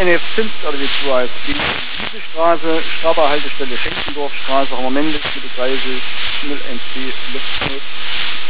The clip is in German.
NF5 oder wie es so heißt. Die Wiesestraße, Straba Haltestelle Schenkendorfstraße, haben wir männlich mit der 30 0NC Luftnot.